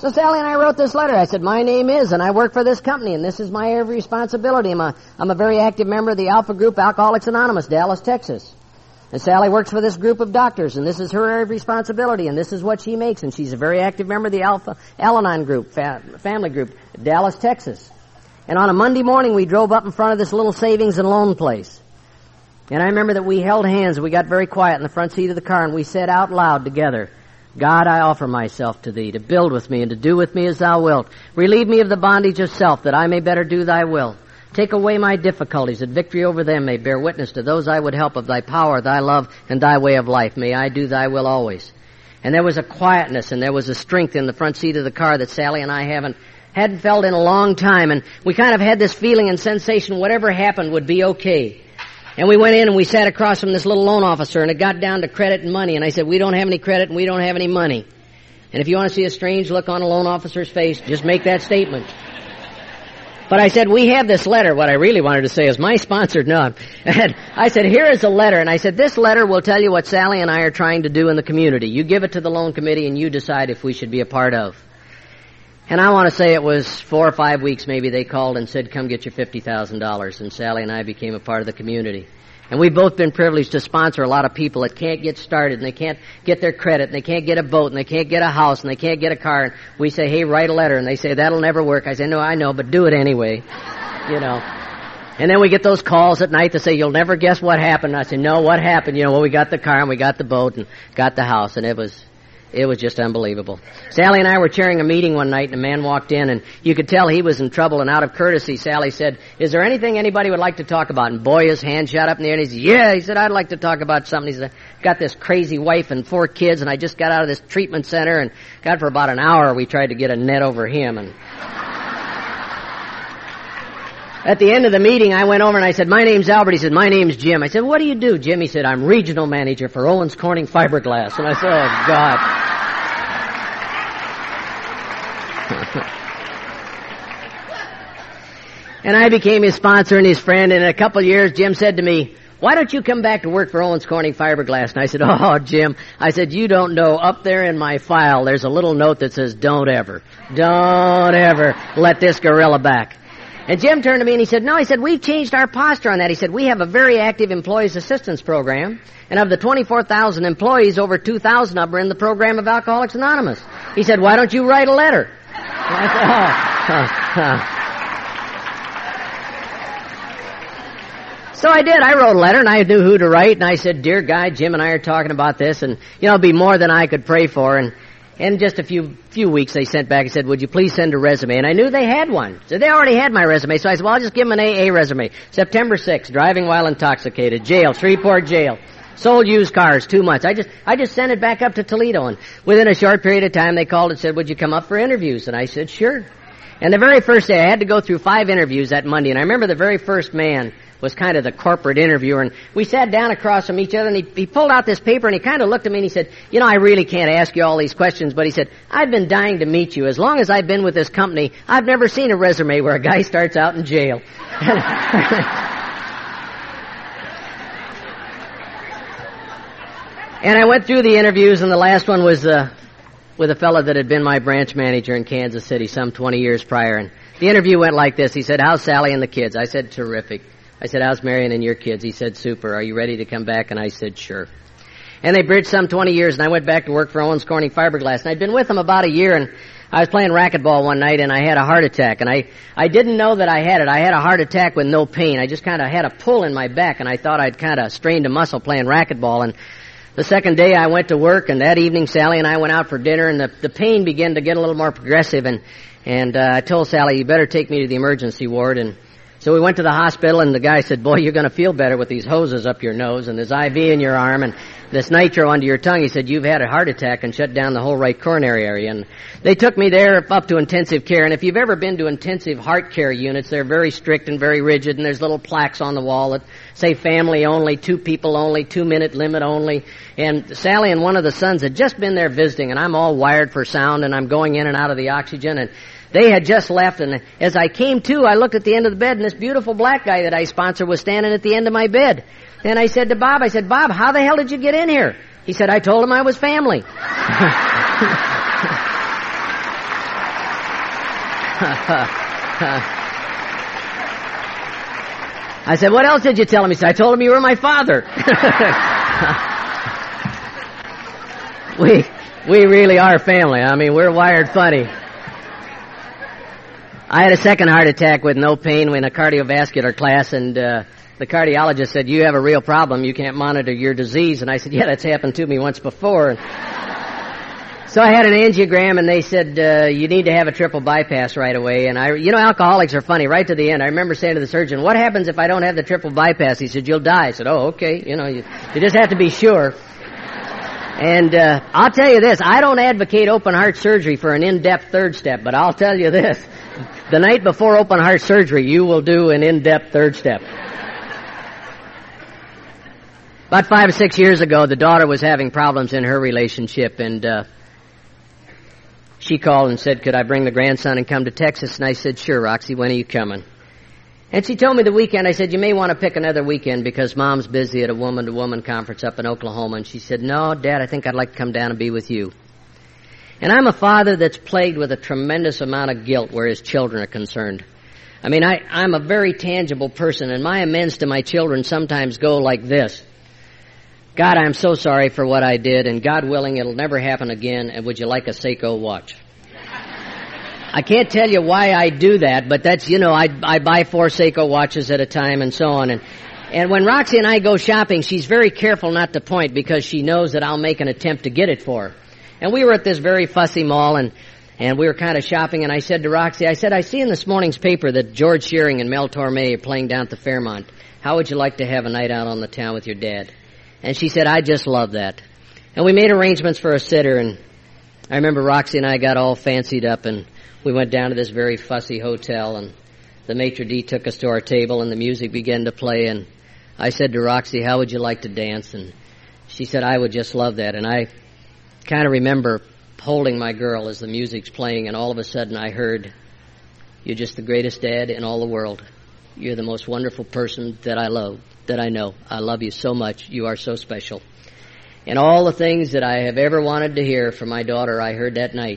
So Sally and I wrote this letter. I said, my name is, and I work for this company, and this is my area of responsibility. I'm a, I'm a very active member of the Alpha Group, Alcoholics Anonymous, Dallas, Texas. And Sally works for this group of doctors, and this is her area of responsibility, and this is what she makes, and she's a very active member of the Alpha Al-Anon Group, fa- family group, Dallas, Texas. And on a Monday morning, we drove up in front of this little savings and loan place. And I remember that we held hands, and we got very quiet in the front seat of the car, and we said out loud together, God, I offer myself to thee, to build with me and to do with me as thou wilt. Relieve me of the bondage of self, that I may better do thy will. Take away my difficulties, that victory over them may bear witness to those I would help of thy power, thy love, and thy way of life. May I do thy will always. And there was a quietness and there was a strength in the front seat of the car that Sally and I haven't hadn't felt in a long time. And we kind of had this feeling and sensation whatever happened would be okay. And we went in and we sat across from this little loan officer, and it got down to credit and money. And I said, we don't have any credit and we don't have any money. And if you want to see a strange look on a loan officer's face, just make that statement. But I said, we have this letter. What I really wanted to say is my sponsor, no. And I said, here is a letter. And I said, this letter will tell you what Sally and I are trying to do in the community. You give it to the loan committee and you decide if we should be a part of. And I want to say it was four or five weeks maybe they called and said, come get your fifty thousand dollars. And Sally and I became a part of the community. And we've both been privileged to sponsor a lot of people that can't get started, and they can't get their credit, and they can't get a boat, and they can't get a house, and they can't get a car. And we say, hey, write a letter. And they say, that'll never work. I say, no, I know, but do it anyway. You know. And then we get those calls at night that say, you'll never guess what happened. And I say, no, what happened? You know, well, we got the car, and we got the boat, and got the house, and it was... It was just unbelievable. Sally and I were chairing a meeting one night, and a man walked in, and you could tell he was in trouble, and out of courtesy, Sally said, is there anything anybody would like to talk about? And boy, his hand shot up in the air, and he said, yeah. He said, I'd like to talk about something. He said, I've got this crazy wife and four kids, and I just got out of this treatment center, and God, for about an hour, we tried to get a net over him. And at the end of the meeting, I went over and I said, my name's Albert. He said, my name's Jim. I said, what do you do, Jim? He said, I'm regional manager for Owens Corning Fiberglass. And I said, oh, God. And I became his sponsor and his friend, and in a couple of years, Jim said to me, why don't you come back to work for Owens Corning Fiberglass? And I said, oh, Jim, I said, you don't know, up there in my file, there's a little note that says, don't ever, don't ever let this gorilla back. And Jim turned to me and he said, no, he said, we've changed our posture on that. He said, we have a very active employees assistance program, and of the twenty-four thousand employees, over two thousand of them are in the program of Alcoholics Anonymous. He said, why don't you write a letter? And I said, oh, oh, oh. So I did. I wrote a letter, and I knew who to write, and I said, dear guy, Jim and I are talking about this, and, you know, it'll be more than I could pray for. And in just a few few weeks, they sent back and said, would you please send a resume? And I knew they had one. So they already had my resume. So I said, well, I'll just give them an A A resume. September sixth, driving while intoxicated, jail, Shreveport jail. Sold used cars, two months. I just I just sent it back up to Toledo, and within a short period of time, they called and said, would you come up for interviews? And I said, sure. And the very first day, I had to go through five interviews that Monday, and I remember the very first man was kind of the corporate interviewer, and we sat down across from each other, and he, he pulled out this paper, and he kind of looked at me, and he said, you know, I really can't ask you all these questions, but he said, I've been dying to meet you. As long as I've been with this company, I've never seen a resume where a guy starts out in jail. And I went through the interviews, and the last one was uh, with a fellow that had been my branch manager in Kansas City some twenty years prior, and the interview went like this. He said, how's Sally and the kids? I said, terrific. I said, how's Marion and your kids? He said, super. Are you ready to come back? And I said, sure. And they bridged some twenty years, and I went back to work for Owens Corning Fiberglass. And I'd been with them about a year, and I was playing racquetball one night, and I had a heart attack. And I, I didn't know that I had it. I had a heart attack with no pain. I just kind of had a pull in my back, and I thought I'd kind of strained a muscle playing racquetball. And the second day I went to work, and that evening Sally and I went out for dinner, and the, the pain began to get a little more progressive. And, and uh, I told Sally, you better take me to the emergency ward. And so we went to the hospital, and the guy said, boy, you're going to feel better with these hoses up your nose and this I V in your arm and this nitro under your tongue. He said, you've had a heart attack and shut down the whole right coronary area. And they took me there up to intensive care. And if you've ever been to intensive heart care units, they're very strict and very rigid, and there's little plaques on the wall that say family only, two people only, two-minute limit only. And Sally and one of the sons had just been there visiting, and I'm all wired for sound, and I'm going in and out of the oxygen, and they had just left, and as I came to, I looked at the end of the bed, and this beautiful black guy that I sponsor was standing at the end of my bed. And I said to Bob, I said, Bob, how the hell did you get in here? He said, I told him I was family. I said, what else did you tell him? He said, I told him you were my father. we, we really are family. I mean, we're wired funny. I had a second heart attack with no pain in a cardiovascular class, and uh, the cardiologist said, you have a real problem. You can't monitor your disease. And I said, yeah, that's happened to me once before. And so I had an angiogram, and they said, uh, you need to have a triple bypass right away. And I, you know, alcoholics are funny right to the end. I remember saying to the surgeon, what happens if I don't have the triple bypass? He said, you'll die. I said, oh, okay. You know, you, you just have to be sure. And uh, I'll tell you this, I don't advocate open heart surgery for an in-depth third step, but I'll tell you this, the night before open heart surgery, you will do an in-depth third step. About five or six years ago, the daughter was having problems in her relationship, and uh, she called and said, could I bring the grandson and come to Texas? And I said, sure, Roxy, when are you coming? And she told me the weekend. I said, you may want to pick another weekend because Mom's busy at a woman-to-woman conference up in Oklahoma. And she said, no, Dad, I think I'd like to come down and be with you. And I'm a father that's plagued with a tremendous amount of guilt where his children are concerned. I mean, I, I'm a very tangible person, and my amends to my children sometimes go like this. God, I'm so sorry for what I did, and God willing, it'll never happen again, and would you like a Seiko watch? I can't tell you why I do that, but that's, you know, I, I buy four Seiko watches at a time and so on. And, and when Roxy and I go shopping, she's very careful not to point because she knows that I'll make an attempt to get it for her. And we were at this very fussy mall, and, and we were kind of shopping, and I said to Roxy, I said, I see in this morning's paper that George Shearing and Mel Torme are playing down at the Fairmont. How would you like to have a night out on the town with your dad? And she said, I just love that. And we made arrangements for a sitter, and I remember Roxy and I got all fancied up, and we went down to this very fussy hotel, and the maitre d' took us to our table, and the music began to play, and I said to Roxy, how would you like to dance? And she said, I would just love that. And I kind of remember holding my girl as the music's playing, and all of a sudden I heard, you're just the greatest dad in all the world. You're the most wonderful person that I love, that I know. I love you so much. You are so special. And all the things that I have ever wanted to hear from my daughter, I heard that night.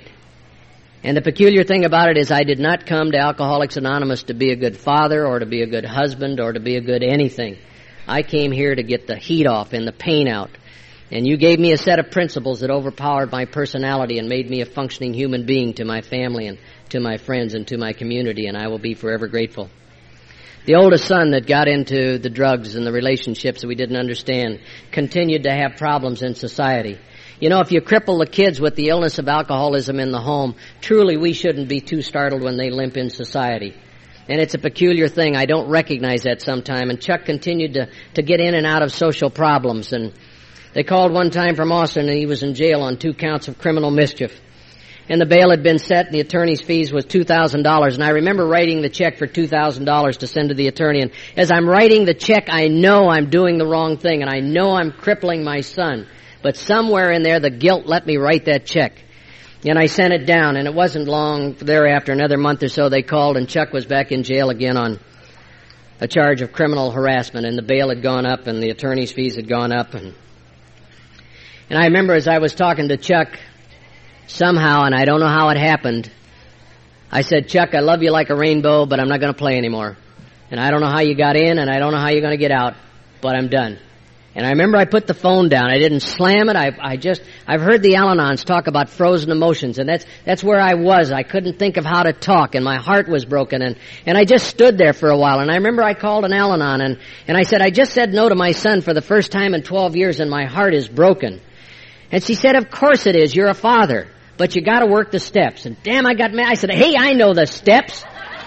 And the peculiar thing about it is I did not come to Alcoholics Anonymous to be a good father or to be a good husband or to be a good anything. I came here to get the heat off and the pain out. And you gave me a set of principles that overpowered my personality and made me a functioning human being to my family and to my friends and to my community, and I will be forever grateful. The oldest son that got into the drugs and the relationships that we didn't understand continued to have problems in society. You know, if you cripple the kids with the illness of alcoholism in the home, truly we shouldn't be too startled when they limp in society. And it's a peculiar thing. I don't recognize that sometime. And Chuck continued to, to get in and out of social problems. And they called one time from Austin, and he was in jail on two counts of criminal mischief. And the bail had been set, and the attorney's fees was two thousand dollars. And I remember writing the check for two thousand dollars to send to the attorney. And as I'm writing the check, I know I'm doing the wrong thing, and I know I'm crippling my son. But somewhere in there, the guilt let me write that check. And I sent it down, and it wasn't long thereafter, another month or so, they called, and Chuck was back in jail again on a charge of criminal harassment, and the bail had gone up, and the attorney's fees had gone up. And, and I remember as I was talking to Chuck, somehow, and I don't know how it happened, I said, Chuck, I love you like a rainbow, but I'm not going to play anymore. And I don't know how you got in, and I don't know how you're going to get out, but I'm done. And I remember I put the phone down. I didn't slam it. I, I just, I've heard the Al-Anons talk about frozen emotions, and that's, that's where I was. I couldn't think of how to talk, and my heart was broken, and, and I just stood there for a while. And I remember I called an Al-Anon, and, and I said, I just said no to my son for the first time in twelve years, and my heart is broken. And she said, of course it is. You're a father, but you gotta work the steps. And damn, I got mad. I said, hey, I know the steps.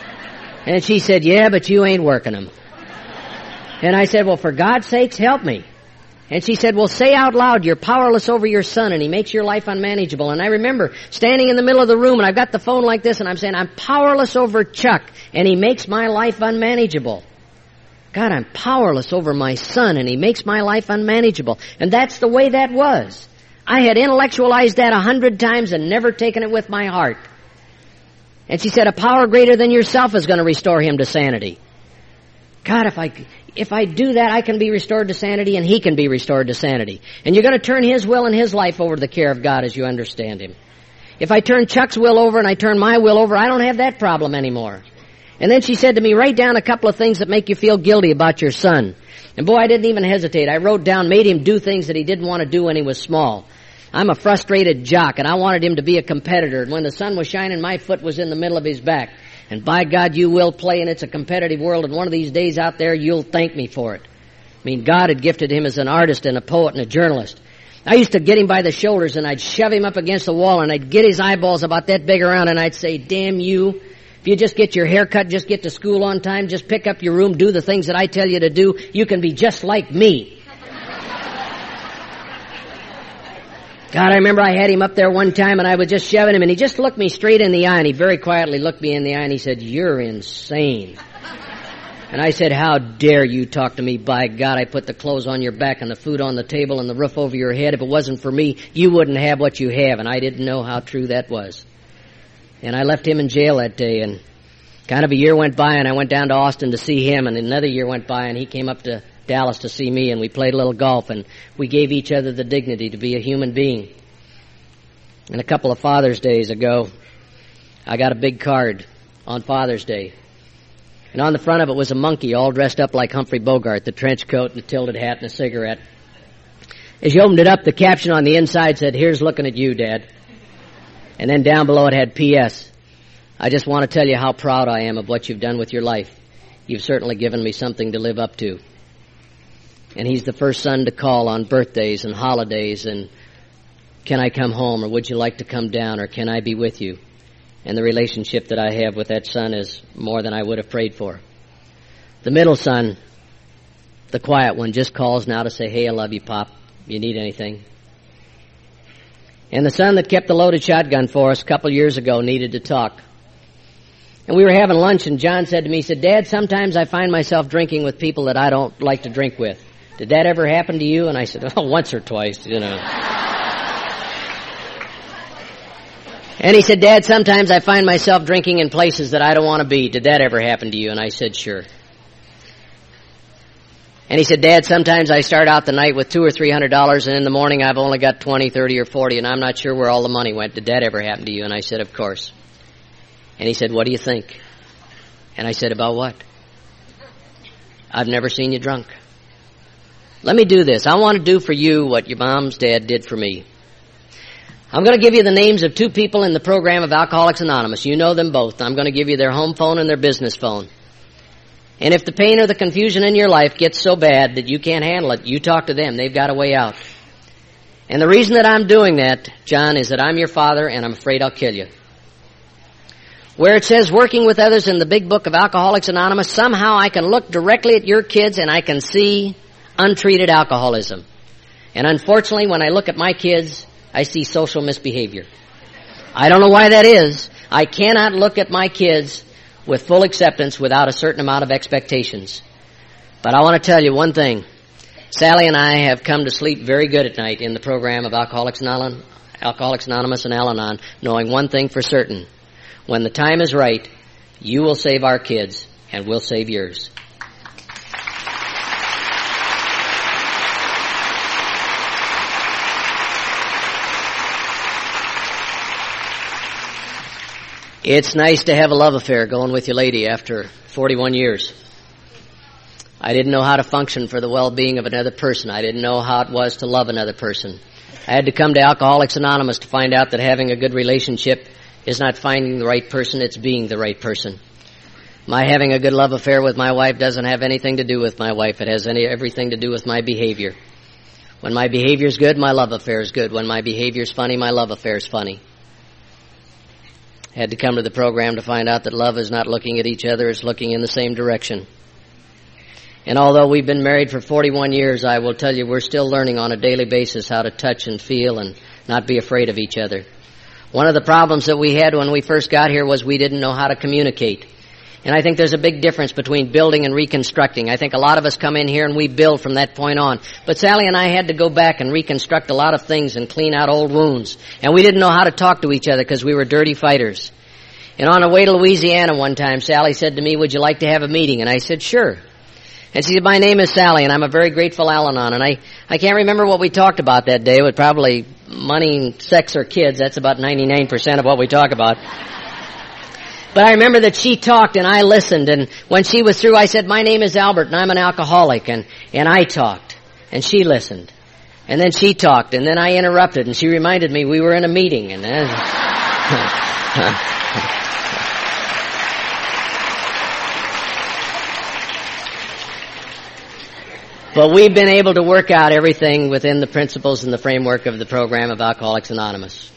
And she said, yeah, but you ain't working them. And I said, well, for God's sakes, help me. And she said, well, say out loud, you're powerless over your son, and he makes your life unmanageable. And I remember standing in the middle of the room, and I've got the phone like this, and I'm saying, I'm powerless over Chuck, and he makes my life unmanageable. God, I'm powerless over my son, and he makes my life unmanageable. And that's the way that was. I had intellectualized that a hundred times and never taken it with my heart. And she said, a power greater than yourself is going to restore him to sanity. God, if I... If I do that, I can be restored to sanity, and he can be restored to sanity. And you're going to turn his will and his life over to the care of God as you understand him. If I turn Chuck's will over and I turn my will over, I don't have that problem anymore. And then she said to me, write down a couple of things that make you feel guilty about your son. And boy, I didn't even hesitate. I wrote down, made him do things that he didn't want to do when he was small. I'm a frustrated jock, and I wanted him to be a competitor. And when the sun was shining, my foot was in the middle of his back. And by God, you will play, and it's a competitive world, and one of these days out there, you'll thank me for it. I mean, God had gifted him as an artist and a poet and a journalist. I used to get him by the shoulders, and I'd shove him up against the wall, and I'd get his eyeballs about that big around, and I'd say, damn you. If you just get your hair cut, just get to school on time, just pick up your room, do the things that I tell you to do, you can be just like me. God, I remember I had him up there one time and I was just shoving him and he just looked me straight in the eye and he very quietly looked me in the eye and he said, you're insane. And I said, how dare you talk to me? By God, I put the clothes on your back and the food on the table and the roof over your head. If it wasn't for me, you wouldn't have what you have. And I didn't know how true that was. And I left him in jail that day and kind of a year went by and I went down to Austin to see him and another year went by and he came up to Dallas to see me, and we played a little golf, and we gave each other the dignity to be a human being. And a couple of Father's Days ago, I got a big card on Father's Day. And on the front of it was a monkey all dressed up like Humphrey Bogart, the trench coat and the tilted hat and a cigarette. As you opened it up, the caption on the inside said, here's looking at you, Dad. And then down below it had P S I just want to tell you how proud I am of what you've done with your life. You've certainly given me something to live up to. And he's the first son to call on birthdays and holidays and can I come home or would you like to come down or can I be with you? And the relationship that I have with that son is more than I would have prayed for. The middle son, the quiet one, just calls now to say, hey, I love you, Pop. You need anything? And the son that kept the loaded shotgun for us a couple years ago needed to talk. And we were having lunch and John said to me, he said, Dad, sometimes I find myself drinking with people that I don't like to drink with. Did that ever happen to you? And I said, oh, once or twice, you know. And he said, Dad, sometimes I find myself drinking in places that I don't want to be. Did that ever happen to you? And I said, sure. And he said, Dad, sometimes I start out the night with two or three hundred dollars and in the morning I've only got twenty, thirty, or forty and I'm not sure where all the money went. Did that ever happen to you? And I said, of course. And he said, what do you think? And I said, about what? I've never seen you drunk. Let me do this. I want to do for you what your mom's dad did for me. I'm going to give you the names of two people in the program of Alcoholics Anonymous. You know them both. I'm going to give you their home phone and their business phone. And if the pain or the confusion in your life gets so bad that you can't handle it, you talk to them. They've got a way out. And the reason that I'm doing that, John, is that I'm your father and I'm afraid I'll kill you. Where it says working with others in the big book of Alcoholics Anonymous, somehow I can look directly at your kids and I can see untreated alcoholism. And unfortunately, when I look at my kids, I see social misbehavior. I don't know why that is. I cannot look at my kids with full acceptance without a certain amount of expectations. But I want to tell you one thing. Sally and I have come to sleep very good at night in the program of Alcoholics Anonymous, Alcoholics Anonymous and Al-Anon, knowing one thing for certain. When the time is right, you will save our kids and we'll save yours. It's nice to have a love affair going with your lady after forty-one years. I didn't know how to function for the well-being of another person. I didn't know how it was to love another person. I had to come to Alcoholics Anonymous to find out that having a good relationship is not finding the right person, it's being the right person. My having a good love affair with my wife doesn't have anything to do with my wife. It has any everything to do with my behavior. When my behavior is good, my love affair is good. When my behavior is funny, my love affair is funny. Had to come to the program to find out that love is not looking at each other, it's looking in the same direction. And although we've been married for forty-one years, I will tell you we're still learning on a daily basis how to touch and feel and not be afraid of each other. One of the problems that we had when we first got here was we didn't know how to communicate. And I think there's a big difference between building and reconstructing. I think a lot of us come in here and we build from that point on. But Sally and I had to go back and reconstruct a lot of things and clean out old wounds. And we didn't know how to talk to each other because we were dirty fighters. And on the way to Louisiana one time, Sally said to me, would you like to have a meeting? And I said, sure. And she said, my name is Sally, and I'm a very grateful Al-Anon. And I, I can't remember what we talked about that day. It was probably money, sex, or kids. That's about ninety-nine percent of what we talk about. But I remember that she talked and I listened, and when she was through, I said, my name is Albert, and I'm an alcoholic, and, and I talked, and she listened. And then she talked, and then I interrupted, and she reminded me we were in a meeting, and then... But we've been able to work out everything within the principles and the framework of the program of Alcoholics Anonymous.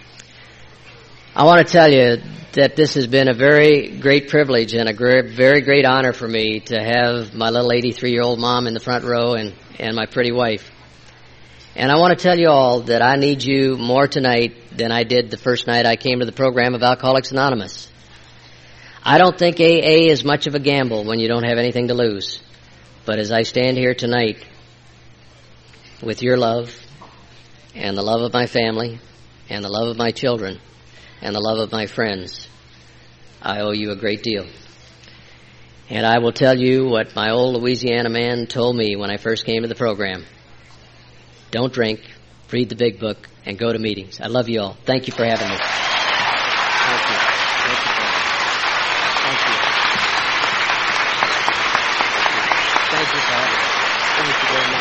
I want to tell you that this has been a very great privilege and a great, very great honor for me to have my little eighty-three-year-old mom in the front row and, and my pretty wife. And I want to tell you all that I need you more tonight than I did the first night I came to the program of Alcoholics Anonymous. I don't think A A is much of a gamble when you don't have anything to lose. But as I stand here tonight with your love and the love of my family and the love of my children and the love of my friends, I owe you a great deal. And I will tell you what my old Louisiana man told me when I first came to the program. Don't drink, read the big book, and go to meetings. I love you all. Thank you for having me. Thank you. Thank you. Thank you. Thank you, Father. Thank you very much.